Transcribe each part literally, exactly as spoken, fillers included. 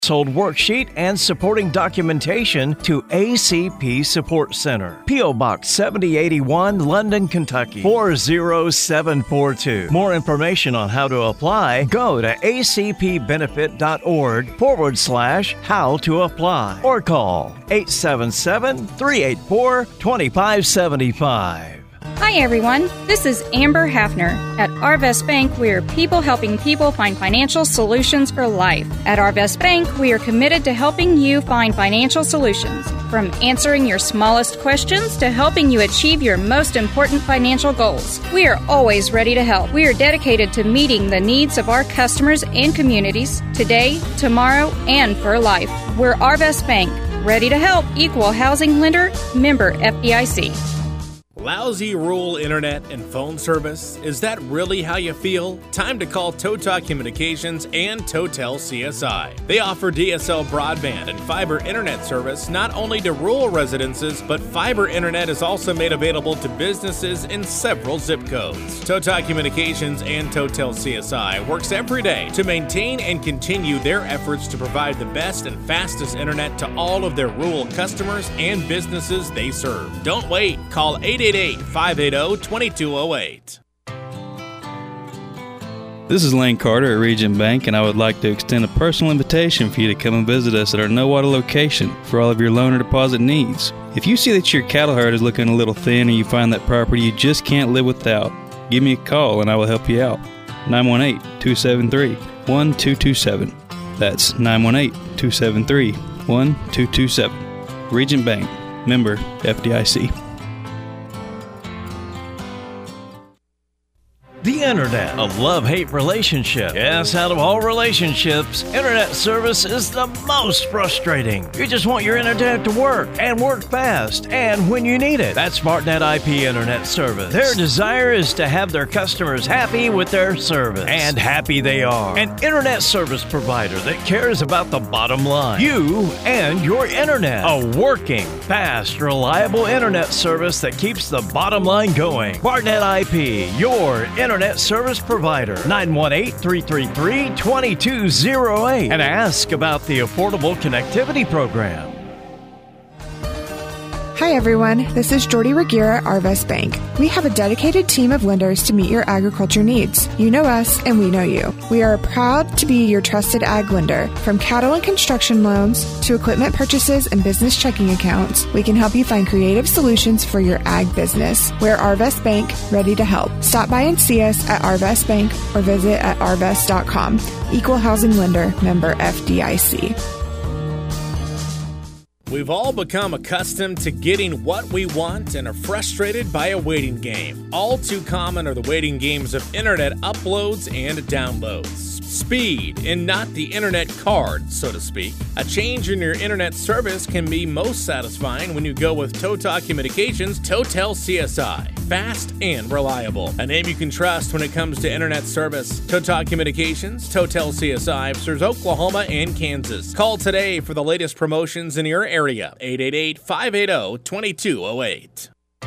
Sold worksheet and supporting documentation to A C P Support Center. P O. Box seventy eighty-one, London, Kentucky four zero seven four two. More information on how to apply, go to acpbenefit.org forward slash how to apply or call eight seven seven, three eight four, two five seven five. Hi everyone, this is Amber Hafner. At Arvest Bank, we are people helping people find financial solutions for life. At Arvest Bank, we are committed to helping you find financial solutions. From answering your smallest questions to helping you achieve your most important financial goals. We are always ready to help. We are dedicated to meeting the needs of our customers and communities today, tomorrow, and for life. We're Arvest Bank, ready to help. Equal housing lender, member F D I C. Lousy rural internet and phone service? Is that really how you feel? Time to call Total Communications and Total C S I. They offer D S L broadband and fiber internet service not only to rural residences, but fiber internet is also made available to businesses in several zip codes. Total Communications and Total C S I works every day to maintain and continue their efforts to provide the best and fastest internet to all of their rural customers and businesses they serve. Don't wait. Call eight eight eight, five eight zero, two two zero eight. This is Lane Carter at Region Bank, and I would like to extend a personal invitation for you to come and visit us at our Nowata location for all of your loan or deposit needs. If you see that your cattle herd is looking a little thin or you find that property you just can't live without, give me a call and I will help you out. nine one eight, two seven three, one two two seven. That's nine one eight, two seven three, one two two seven. Region Bank, member F D I C. The Internet, a love-hate relationship. Yes, out of all relationships, Internet service is the most frustrating. You just want your Internet to work, and work fast, and when you need it. That's SmartNet I P Internet service. Their desire is to have their customers happy with their service, and happy they are. An Internet service provider that cares about the bottom line. You and your Internet. A working, fast, reliable Internet service that keeps the bottom line going. SmartNet I P, your Internet Internet service provider. nine one eight, three three three, two two zero eight and ask about the Affordable Connectivity Program. Hi everyone, this is Jordy Regira at Arvest Bank. We have a dedicated team of lenders to meet your agriculture needs. You know us and we know you. We are proud to be your trusted ag lender. From cattle and construction loans to equipment purchases and business checking accounts, we can help you find creative solutions for your ag business. We're Arvest Bank, ready to help. Stop by and see us at Arvest Bank or visit at arvest dot com. Equal housing lender, member F D I C. We've all become accustomed to getting what we want and are frustrated by a waiting game. All too common are the waiting games of internet uploads and downloads. Speed, and not the internet card, so to speak. A change in your internet service can be most satisfying when you go with Total Communications Total C S I. Fast and reliable. A name you can trust when it comes to internet service. Total Communications Total C S I serves Oklahoma and Kansas. Call today for the latest promotions in your area. eight eight eight, five eight zero, two two zero eight.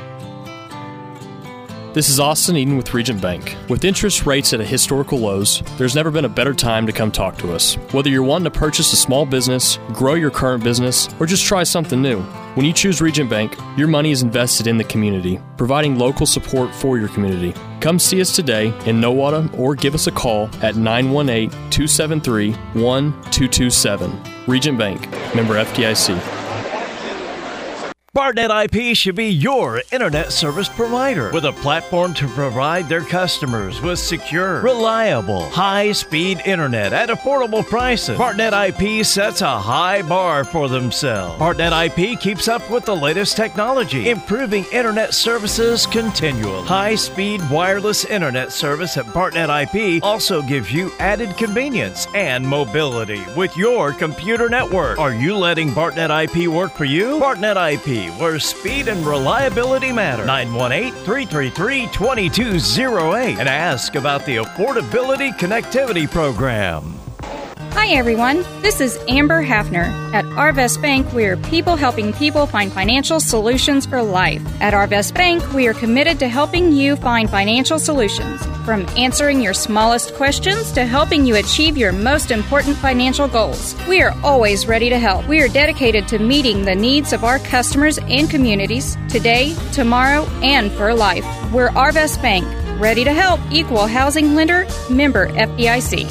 This is Austin Eden with Region Bank. With interest rates at a historical lows, there's never been a better time to come talk to us. Whether you're wanting to purchase a small business, grow your current business, or just try something new, when you choose Region Bank, your money is invested in the community, providing local support for your community. Come see us today in Nowata or give us a call at nine one eight, two seven three, one two two seven. Region Bank, member F D I C. SmartNet I P should be your internet service provider with a platform to provide their customers with secure, reliable, high-speed internet at affordable prices. SmartNet I P sets a high bar for themselves. SmartNet I P keeps up with the latest technology, improving internet services continually. High-speed wireless internet service at SmartNet I P also gives you added convenience and mobility with your computer network. Are you letting SmartNet I P work for you? SmartNet I P, where speed and reliability matter. nine one eight, three three three, two two zero eight and ask about the Affordability Connectivity Program. Hi everyone, this is Amber Hafner. At Arvest Bank, we are people helping people find financial solutions for life. At Arvest Bank, we are committed to helping you find financial solutions. From answering your smallest questions to helping you achieve your most important financial goals, we are always ready to help. We are dedicated to meeting the needs of our customers and communities today, tomorrow, and for life. We're Arvest Bank, ready to help. Equal housing lender, member F D I C.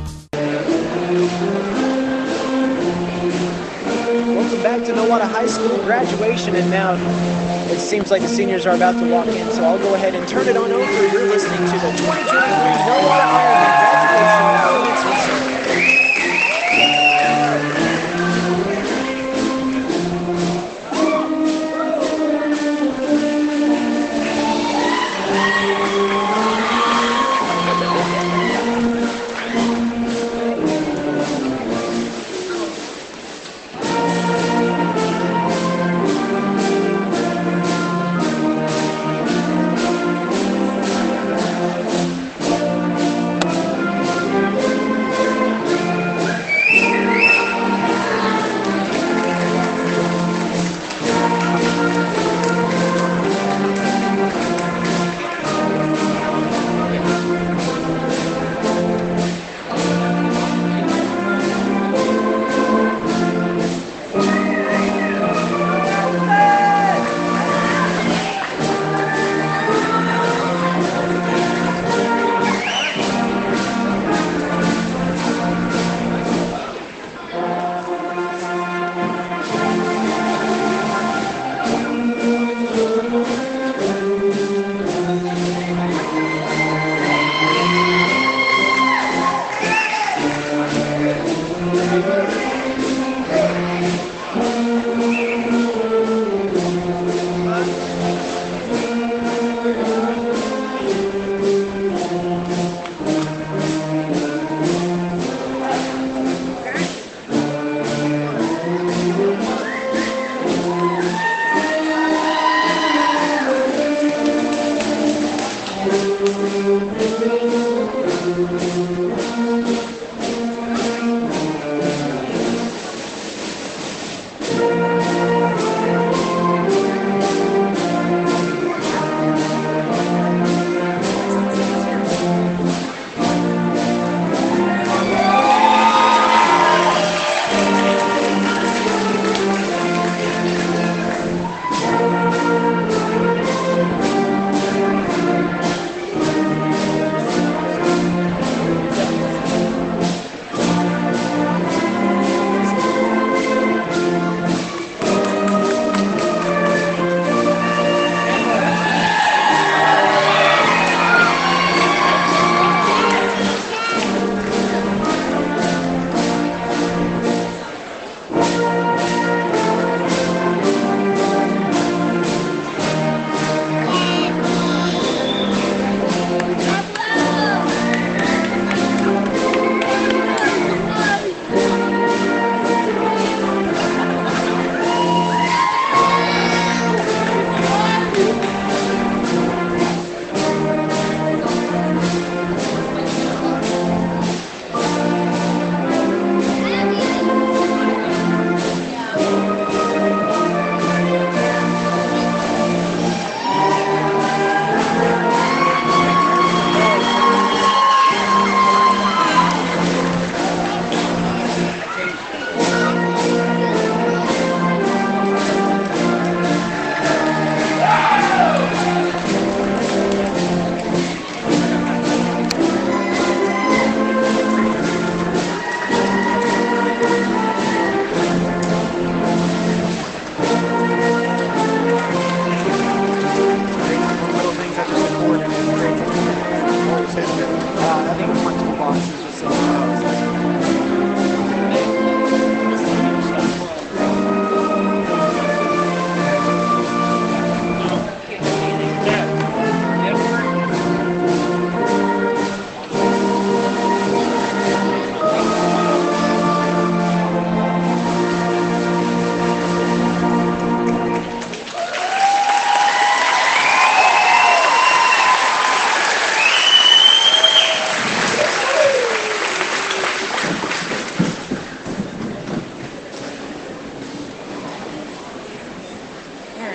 Welcome back to Nowata High School graduation, and now it seems like the seniors are about to walk in, so I'll go ahead and turn it on over. You're listening to the twenty twenty-three Nowata Ironman graduation commencement ceremony.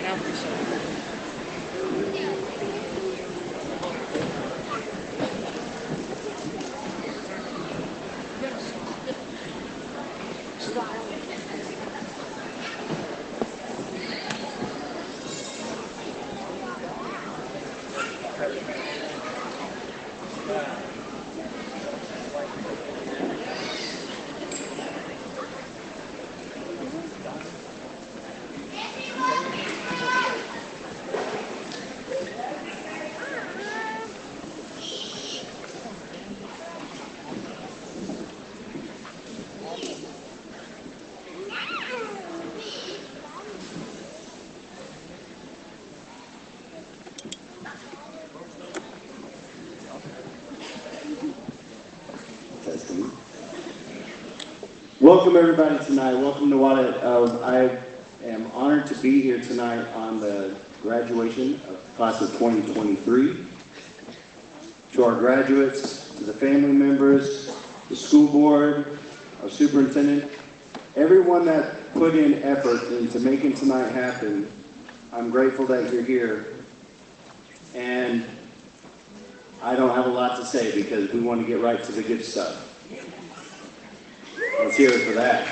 Welcome everybody tonight. Welcome to Nowata. Uh, I am honored to be here tonight on the graduation of the class of twenty twenty-three. To our graduates, to the family members, the school board, our superintendent, everyone that put in effort into making tonight happen, I'm grateful that you're here. And I don't have a lot to say because we want to get right to the good stuff. Let's hear it for that.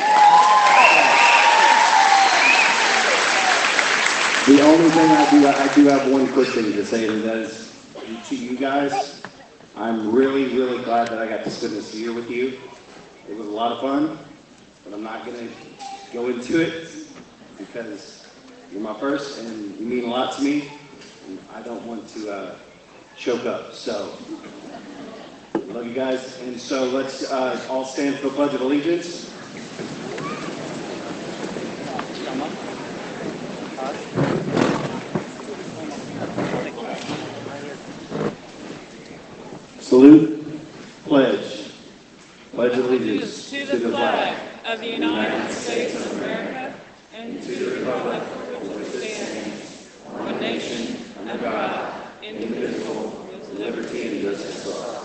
The only thing I do, I do have one quick thing to say, and that is to you guys, I'm really, really glad that I got to spend this year with you. It was a lot of fun, but I'm not going to go into it because you're my first and you mean a lot to me, and I don't want to uh, choke up. So. Love you guys, and so let's uh, all stand for the Pledge of Allegiance. Salute, pledge, pledge allegiance to the flag of the United States of America and to the republic for which it stands, one nation, under God, indivisible, with liberty and justice for all.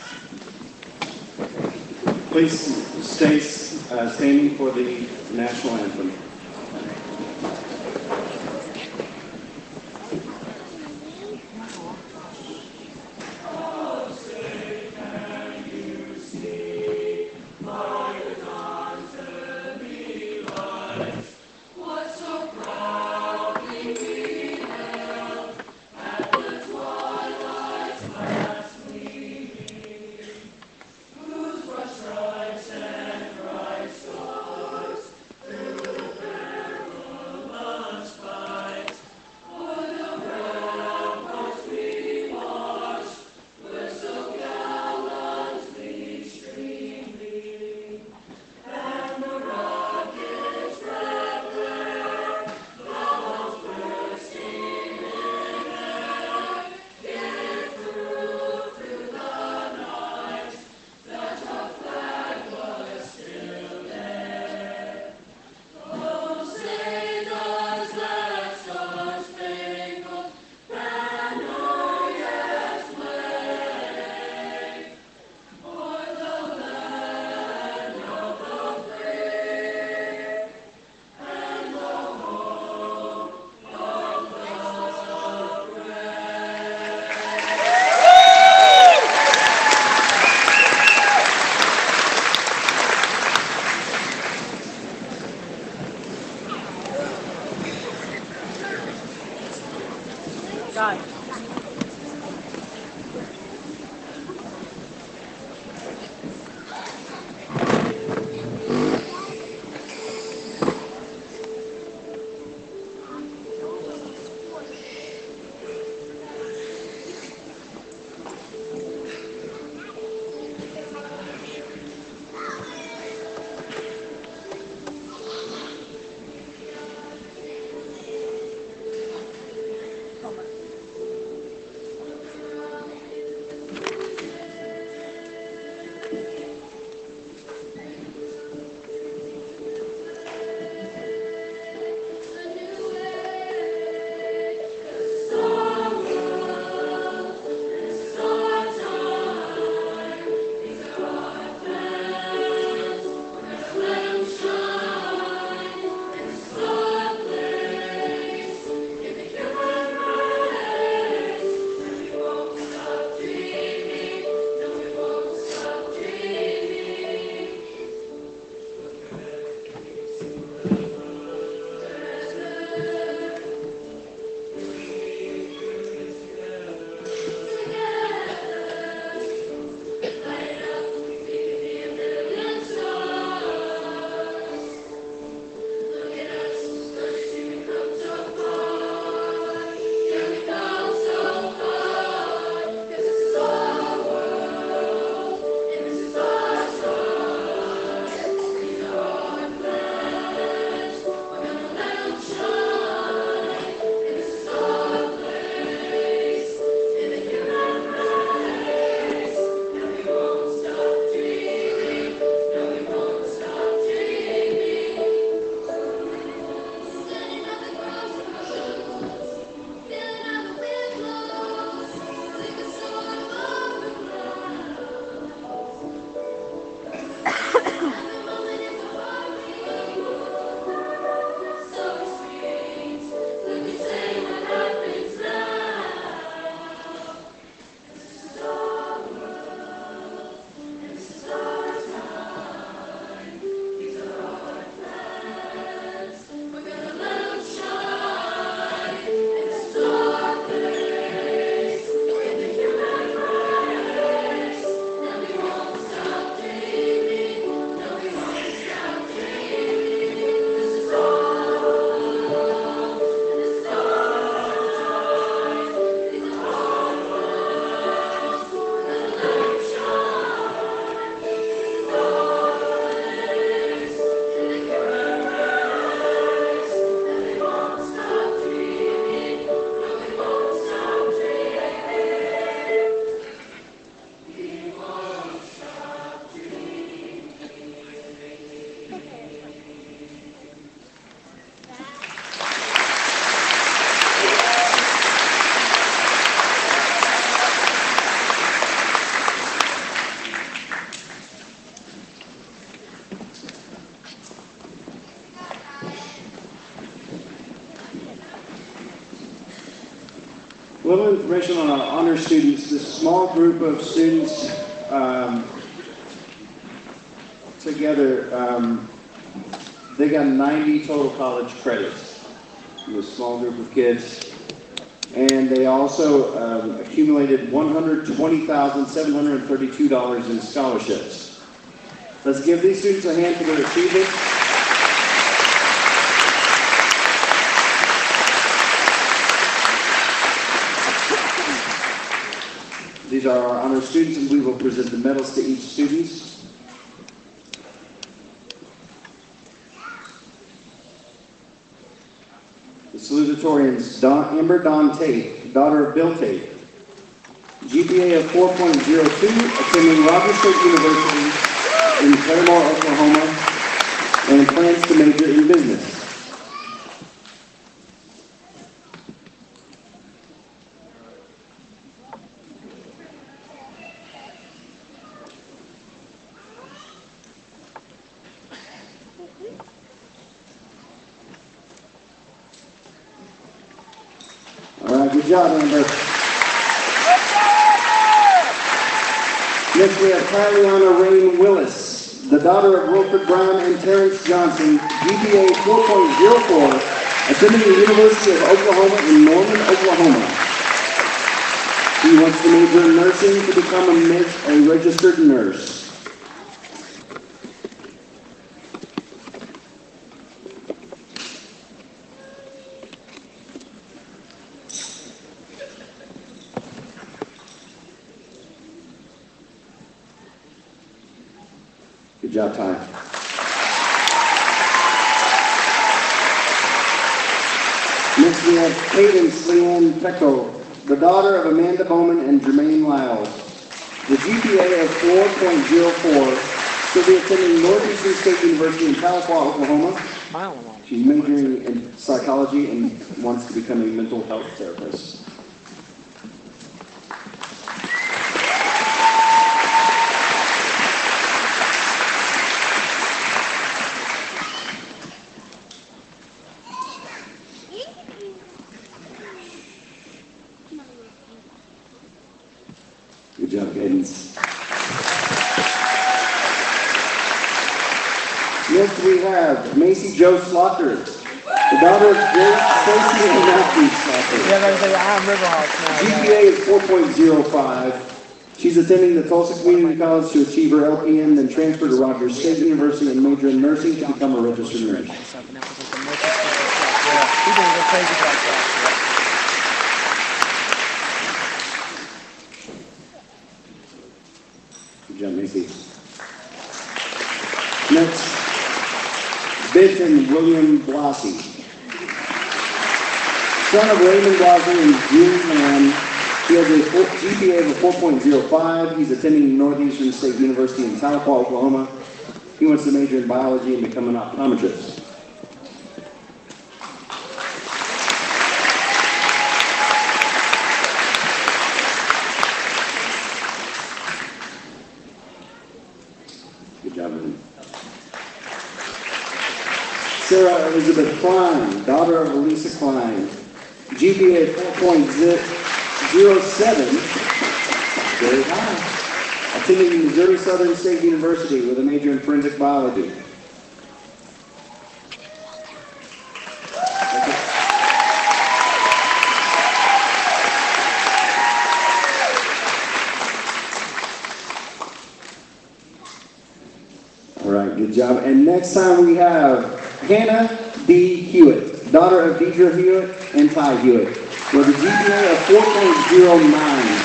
Please stay uh, standing for the national anthem. A little information on our honor students. This small group of students um, together, um, they got ninety total college credits. This small group of kids. And they also um, accumulated one hundred twenty thousand seven hundred thirty-two dollars in scholarships. Let's give these students a hand for their achievements. These are our honor students, and we will present the medals to each student. The salutatorians, Don, Amber Dawn Tate, daughter of Bill Tate. G P A of four point oh two, attending Rogers State University in Claremore, Oklahoma, and plans to major in business. Good job, Amber. Next we have Tyriana Rain Willis, the daughter of Wilfred Brown and Terrence Johnson, G P A four point oh four, attending the University of Oklahoma in Norman, Oklahoma. She wants to major in nursing to become a, a registered nurse. Good job, Ty. Next we have Cadence Leanne Pecco, the daughter of Amanda Bowman and Jermaine Lyles. The G P A of four point oh four. She'll be attending Northeastern State University in Tahlequah, Oklahoma. She's majoring in psychology and wants to become a mental health therapist. Good job, Cadence. Next we have Macy Jo Slaughter, the daughter of Jerry Tracy and Matthew Slaughter. G P A is four point oh five. She's attending the Tulsa Community College to achieve her L P N, then transfer to Rogers State University and major in nursing to become a registered nurse. Good job, Macy. Next, Benton William Blassie, son of Raymond Blassie and June Mann. He has a G P A of four point oh five. He's attending Northeastern State University in Tahlequah, Oklahoma. He wants to major in biology and become an optometrist. Good job, man. Sarah Elizabeth Klein, daughter of Elisa Klein. G P A four point oh seven, very high. Attending Missouri Southern State University with a major in forensic biology. All right, good job. And next time we have Hannah D. Hewitt, daughter of Deidre Hewitt and Ty Hewitt, with a G P A of four point oh nine.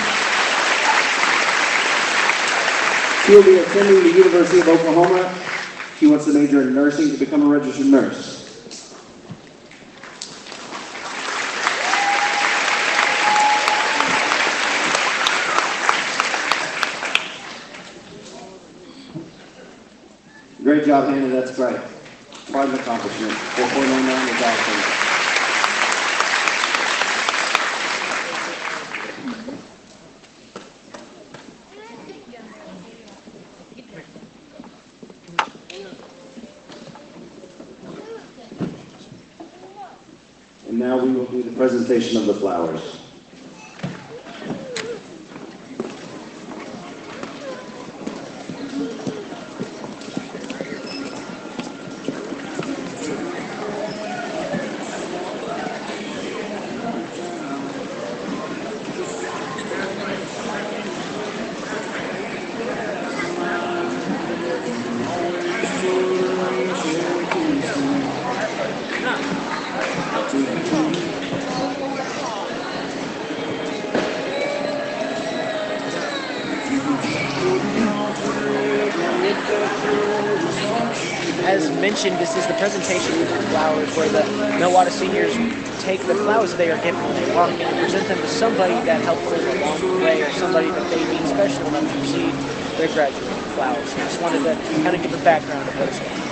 She'll be attending the University of Oklahoma. She wants to major in nursing to become a registered nurse. Great job, Hannah. That's great. Quite an accomplishment. four point oh nine is awesome. And now we will do the presentation of the flowers. mentioned, this is the presentation of flowers, where the Nowata seniors take the flowers they are given when they walk in and present them to somebody that helped them along the way, or somebody that they deem special enough to receive their graduating flowers. I just wanted to kind of give a background of those guys.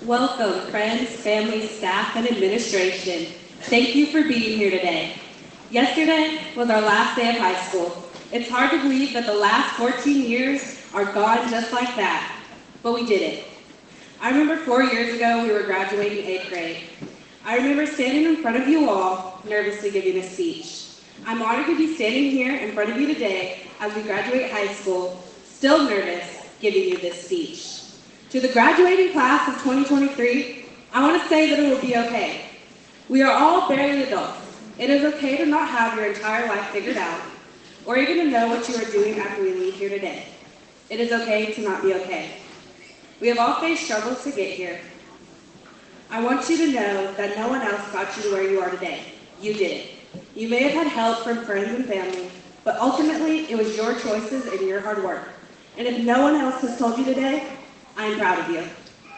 Welcome, friends, family, staff, and administration. Thank you for being here today. Yesterday was our last day of high school. It's hard to believe that the last fourteen years are gone just like that, but we did it. I remember four years ago we were graduating eighth grade. I remember standing in front of you all, nervously giving a speech. I'm honored to be standing here in front of you today as we graduate high school, still nervous, giving you this speech. To the graduating class of twenty twenty-three, I want to say that it will be okay. We are all barely adults. It is okay to not have your entire life figured out, or even to know what you are doing after we leave here today. It is okay to not be okay. We have all faced struggles to get here. I want you to know that no one else got you to where you are today. You did it. You may have had help from friends and family, but ultimately it was your choices and your hard work. And if no one else has told you today, I am proud of you.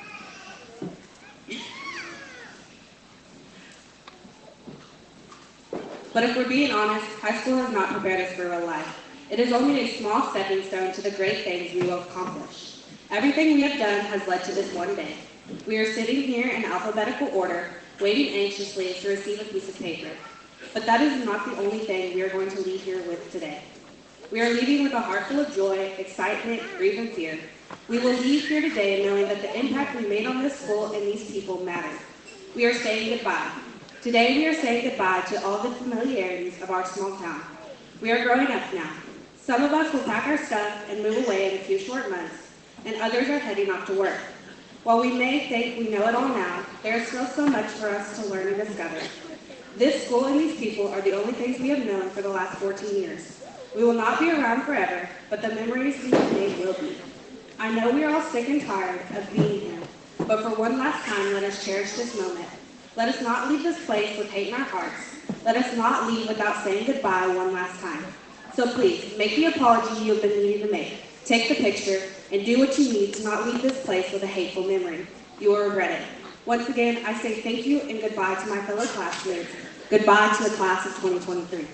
But if we're being honest, high school has not prepared us for real life. It is only a small stepping stone to the great things we will accomplish. Everything we have done has led to this one day. We are sitting here in alphabetical order, waiting anxiously to receive a piece of paper. But that is not the only thing we are going to leave here with today. We are leaving with a heart full of joy, excitement, grief, and fear. We will leave here today knowing that the impact we made on this school and these people mattered. We are saying goodbye. Today we are saying goodbye to all the familiarities of our small town. We are growing up now. Some of us will pack our stuff and move away in a few short months, and others are heading off to work. While we may think we know it all now, there is still so much for us to learn and discover. This school and these people are the only things we have known for the last fourteen years. We will not be around forever, but the memories we have made will be. I know we are all sick and tired of being here, but for one last time, let us cherish this moment. Let us not leave this place with hate in our hearts. Let us not leave without saying goodbye one last time. So please, make the apology you have been needing to make. Take the picture, and do what you need to not leave this place with a hateful memory. You will regret it. Once again, I say thank you and goodbye to my fellow classmates. Goodbye to the class of twenty twenty-three.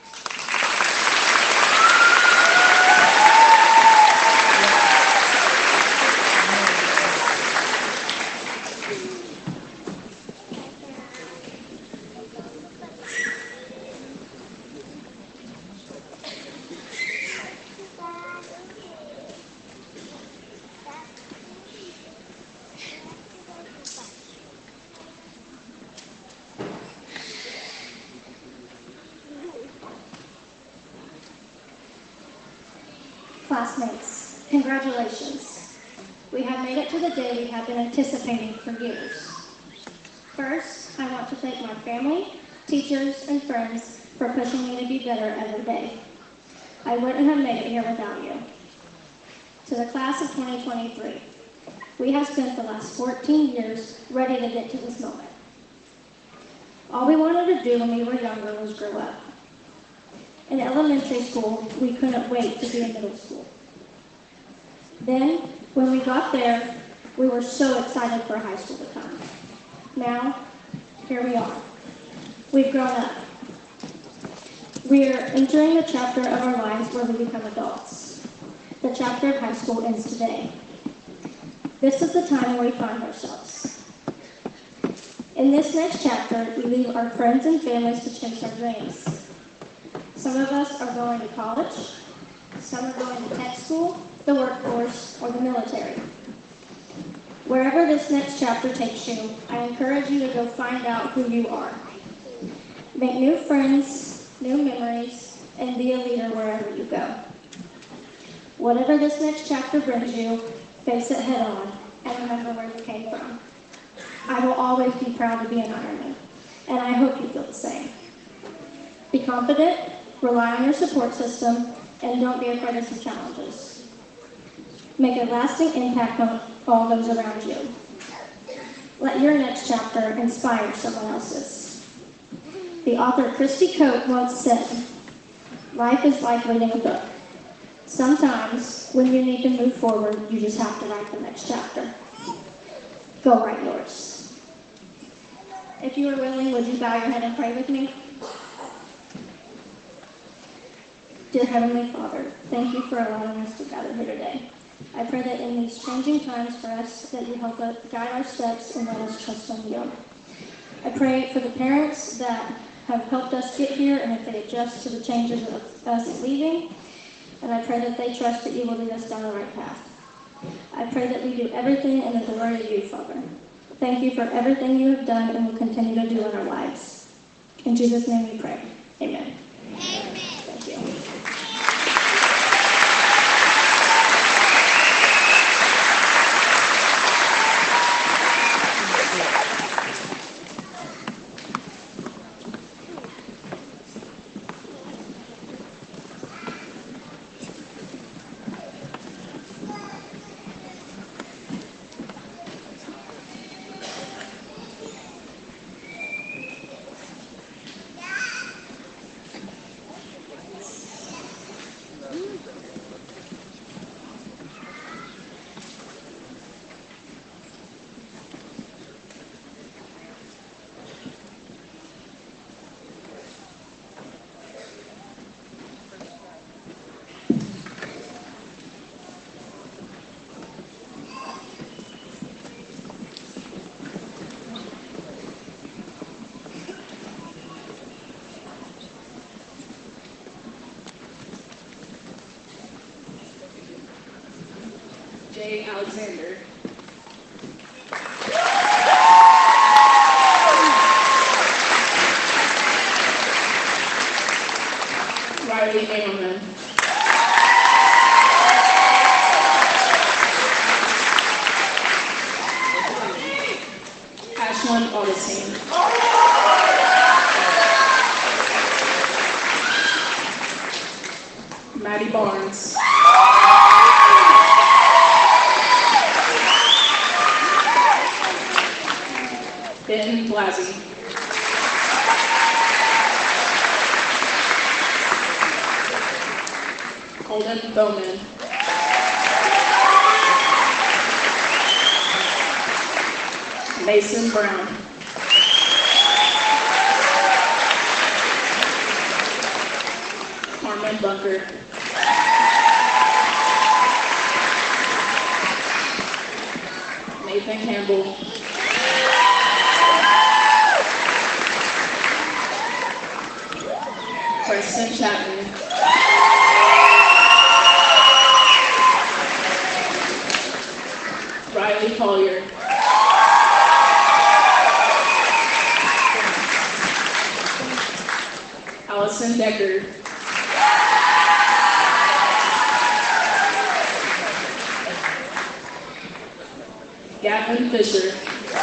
Classmates, congratulations. We have made it to the day we have been anticipating for years. First, I want to thank my family, teachers, and friends for pushing me to be better every day. I wouldn't have made it here without you. To the class of twenty twenty-three, we have spent the last fourteen years ready to get to this moment. All we wanted to do when we were younger was grow up. In elementary school, we couldn't wait to be in middle school. Then, when we got there, we were so excited for high school to come. Now, here we are. We've grown up. We are entering the chapter of our lives where we become adults. The chapter of high school ends today. This is the time where we find ourselves. In this next chapter, we leave our friends and families to chase our dreams. Some of us are going to college, some are going to tech school, the workforce, or the military. Wherever this next chapter takes you, I encourage you to go find out who you are. Make new friends, new memories, and be a leader wherever you go. Whatever this next chapter brings you, face it head on, and remember where you came from. I will always be proud to be an Ironman, and I hope you feel the same. Be confident, rely on your support system, and don't be afraid of some challenges. Make a lasting impact on all those around you. Let your next chapter inspire someone else's. The author Christy Coate once said, "Life is like reading a book. Sometimes, when you need to move forward, you just have to write the next chapter. Go write yours." If you are willing, would you bow your head and pray with me? Dear Heavenly Father, thank you for allowing us to gather here today. I pray that in these changing times for us, that you help us guide our steps and let us trust on you. I pray for the parents that have helped us get here and if they adjust to the changes of us leaving. And I pray that they trust that you will lead us down the right path. I pray that we do everything in the glory of you, Father. Thank you for everything you have done and will continue to do in our lives. In Jesus' name we pray. Amen. Amen. Thank you. Jay Alexander. Riley Amerman. Ashlyn Augustine. Maddie Barnes. Ben Blasey. Colden Bowman. Mason Brown. Carmen Bunker. Nathan Campbell. Preston Chapman. Riley Collier. Allison Decker. Gavin Fisher.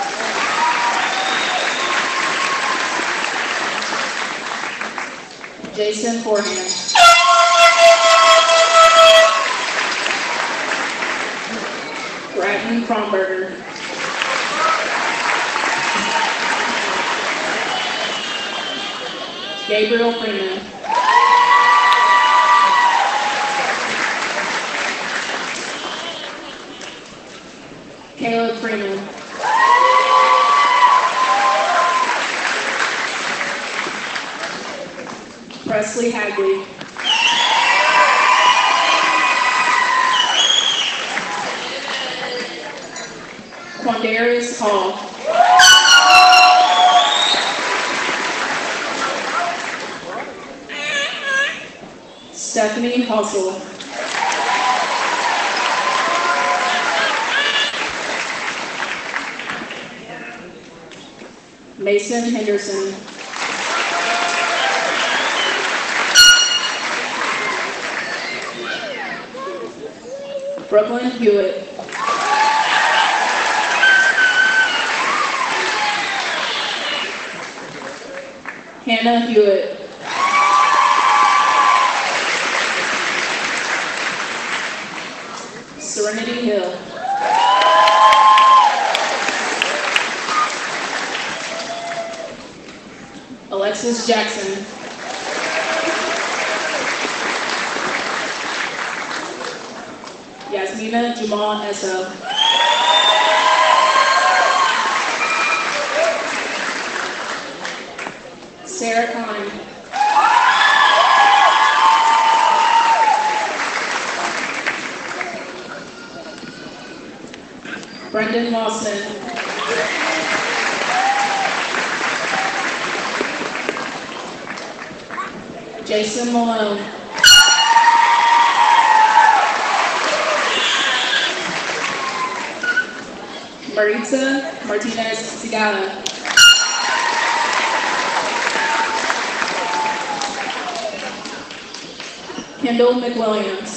Jason Forehand. Bratton Fromberger. Gabriel Freeman. Caleb Freeman. Presley Hagley. Quandarius Hall. Stephanie Hustle. Mason Henderson. Brooklyn Hewitt. Hannah Hewitt. Serenity Hill. Alexis Jackson. Yasmina Jamal Esso. Sarah Kine. Brendan Lawson. Jason Malone. Maritza Martinez Sigala. Kendall McWilliams.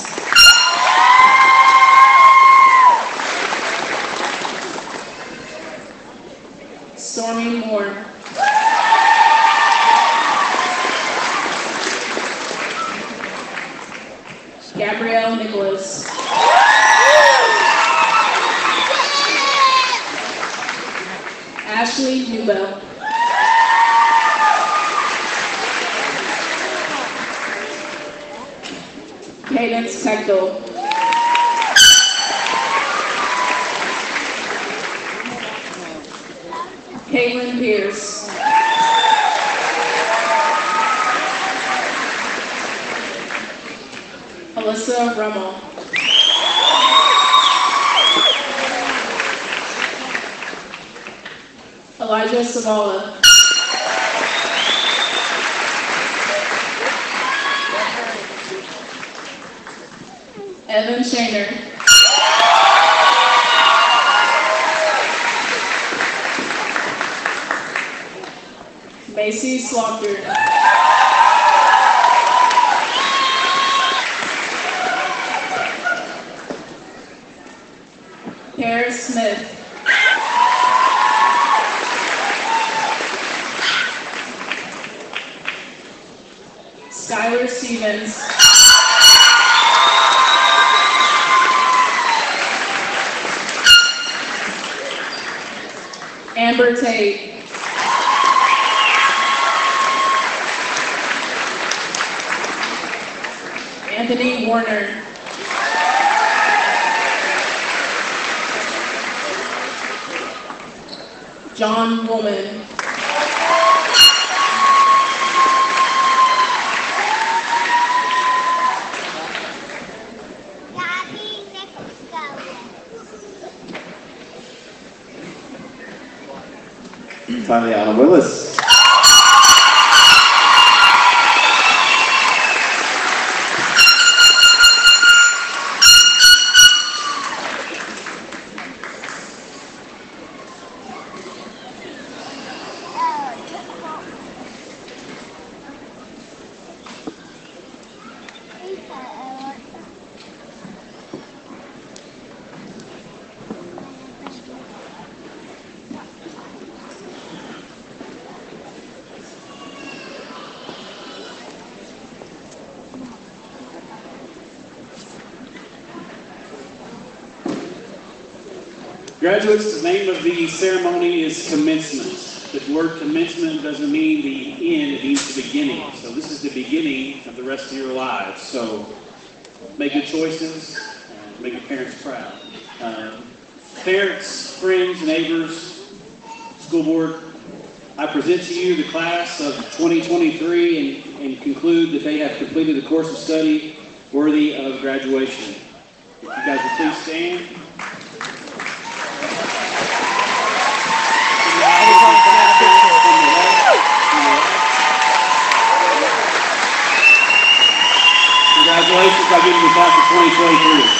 Stormy Moore. Gabrielle Nicholas. Ashley Newbell. Cadence Pechdel. Caitlin Pierce. Alyssa Rummel. Elijah Savala. Evan Shaner. Macy Slaughter. Paris Smith. Skylar Stevens. Amber Tate. Anthony Warner. John Woolman. Finally, Anna Willis. Graduates, the name of the ceremony is commencement. The word commencement doesn't mean the end, it means the beginning. So this is the beginning of the rest of your lives. So make good choices, and make your parents proud. Uh, parents, friends, neighbors, school board, I present to you the class of twenty twenty-three and, and conclude that they have completed a course of study worthy of graduation. If you guys would please stand. Congratulations on getting the class of twenty twenty-three.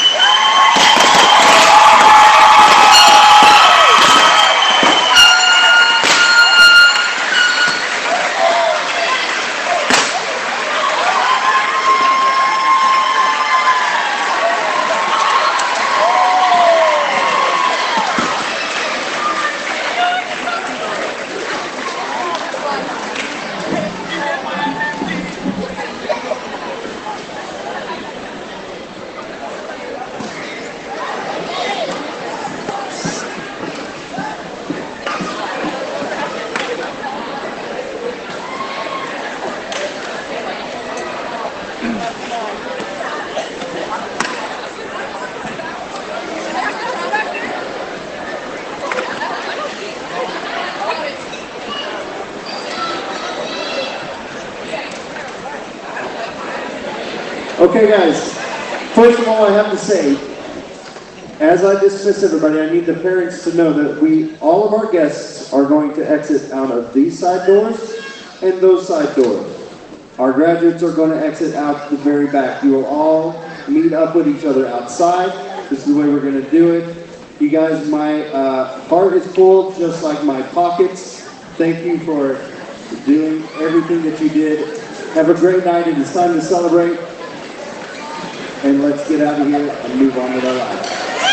Okay, guys, first of all, I have to say, as I dismiss everybody, I need the parents to know that we, all of our guests are going to exit out of these side doors and those side doors. Our graduates are going to exit out the very back. You will all meet up with each other outside. This is the way we're going to do it. You guys, my uh, heart is full, just like my pockets. Thank you for doing everything that you did. Have a great night. It is time to celebrate. And let's get out of here and move on with our lives.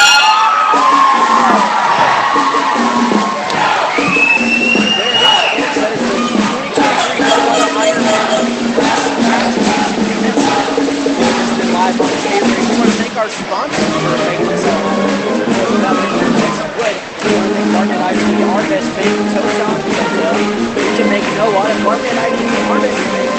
Live on K-Ring. We want to thank our sponsors for making this happen. Without making their next wood, we want to thank Bartnet I P, Arvest Bank, Toton, Region Bank, No Water, Bartnet I P, Arvest Bank.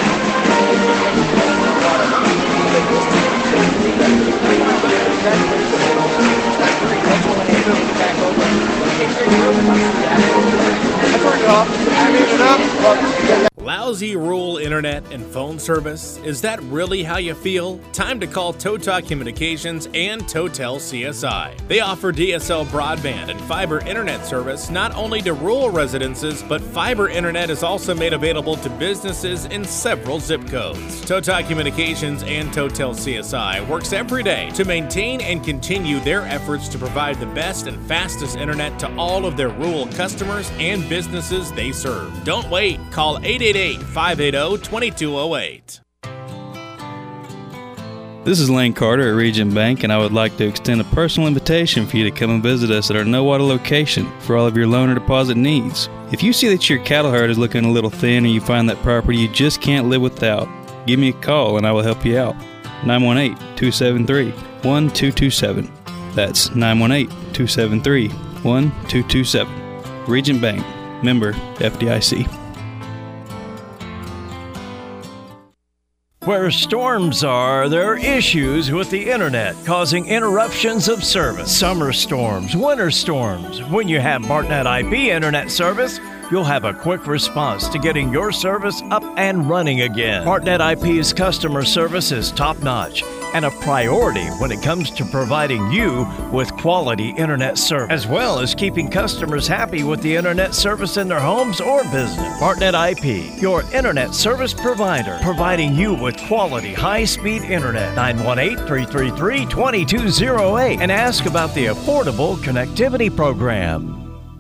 Lousy rural internet and phone service? Is that really how you feel? Time to call Tota Communications and Totel C S I. They offer D S L broadband and fiber internet service not only to rural residences, but fiber internet is also made available to businesses in several zip codes. Tota Communications and Totel C S I works every day to maintain and continue their efforts to provide the best and fastest internet to all of their rural customers and businesses they serve. Don't wait. Call eight eight eight, five eight zero, two two zero eight. This is Lane Carter at Region Bank, and I would like to extend a personal invitation for you to come and visit us at our Nowata location for all of your loan or deposit needs. If you see that your cattle herd is looking a little thin or you find that property you just can't live without, give me a call and I will help you out. nine one eight, two seven three, one two two seven. That's nine one eight, two seven three, one two two seven. Region Bank, member F D I C. Where storms are, there are issues with the internet causing interruptions of service. Summer storms, winter storms. When you have Bartnet I P internet service, you'll have a quick response to getting your service up and running again. Bartnet I P's customer service is top-notch and a priority when it comes to providing you with quality internet service, as well as keeping customers happy with the internet service in their homes or business. Bartnet I P, your internet service provider, providing you with quality high-speed internet. nine one eight, three three three, two two zero eight and ask about the Affordable Connectivity Program.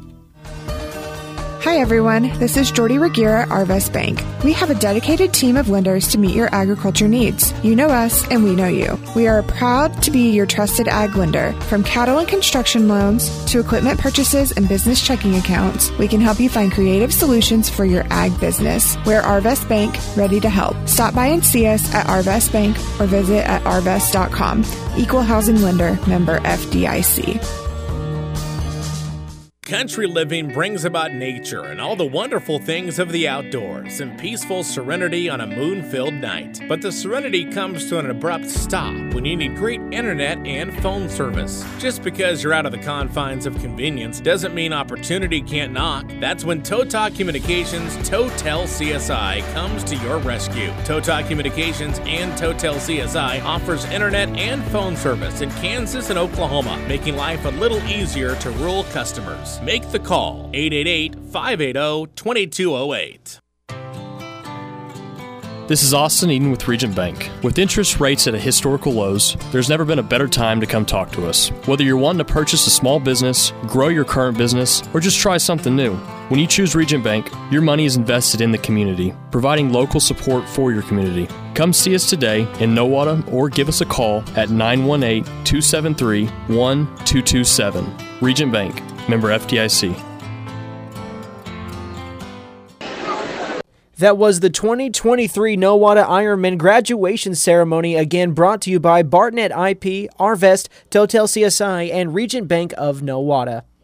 Hi everyone, this is Jordy Regier at Arvest Bank. We have a dedicated team of lenders to meet your agriculture needs. You know us and we know you. We are proud to be your trusted ag lender. From cattle and construction loans to equipment purchases and business checking accounts, we can help you find creative solutions for your ag business. We're Arvest Bank, ready to help. Stop by and see us at Arvest Bank or visit at arvest dot com. Equal housing lender, member F D I C. Country living brings about nature and all the wonderful things of the outdoors and peaceful serenity on a moon-filled night. But the serenity comes to an abrupt stop when you need great internet and phone service. Just because you're out of the confines of convenience doesn't mean opportunity can't knock. That's when Tota Communications Totel C S I comes to your rescue. Tota Communications and Totel C S I offers internet and phone service in Kansas and Oklahoma, making life a little easier to rural customers. Make the call, eight eight eight, five eight zero, two two zero eight. This is Austin Eden with Region Bank. With interest rates at historical lows, there's never been a better time to come talk to us. Whether you're wanting to purchase a small business, grow your current business, or just try something new, when you choose Region Bank, your money is invested in the community, providing local support for your community. Come see us today in Nowata or give us a call at nine one eight, two seven three, one two two seven. Region Bank, member F D I C. That was the twenty twenty-three Nowata Ironman graduation ceremony, again brought to you by Bartnet I P, Arvest, Totel C S I, and Region Bank of Nowata.